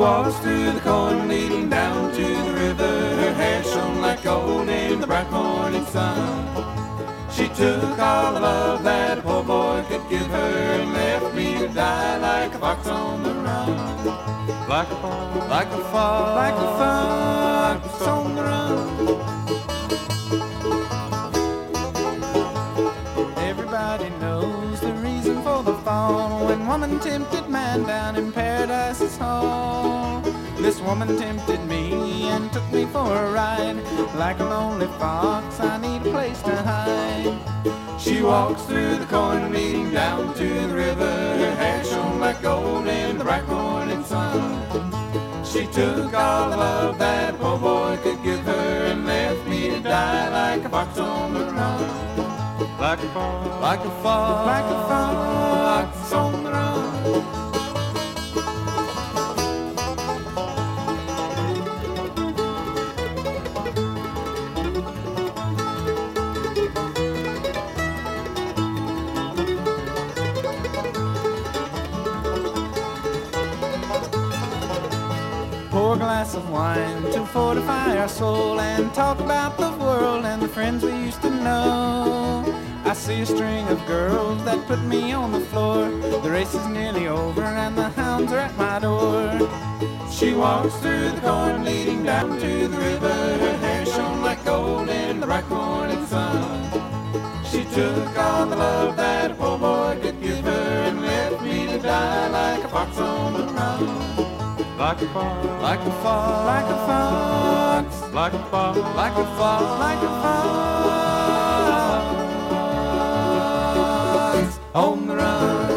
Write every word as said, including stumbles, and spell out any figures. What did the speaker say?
walks through the corn leading down to the river. Her hair shone like gold in the bright morning sun. She took all the love that a poor boy could give her and left me to die like a fox on the run. Like a fox, like a fox, like a fox on the run. Everybody knows the reason for the fall, when woman tempted man down in Paradise's hall. This woman tempted me and took me for a ride. Like a lonely fox, I need a place to hide. She walks through the corn leading down to the river. Her hair shone like gold in the bright morning sun. She took all the love that a poor boy could give her and left me to die like a fox on the run. Like a fox, like a fox, like a fox on the run. Pour a glass of wine to fortify our soul and talk about the world and the friends we used to know. I see a string of girls that put me on the floor. The race is nearly over and the hounds are at my door. She walks through the corn leading down to the river. Her hair shone like gold in the bright morning sun. She took all the love that a poor boy could give her and left me to die like a fox on the run. Like a fox, like a fox, like a fox, like a fox, like a fox, like a fox on the run.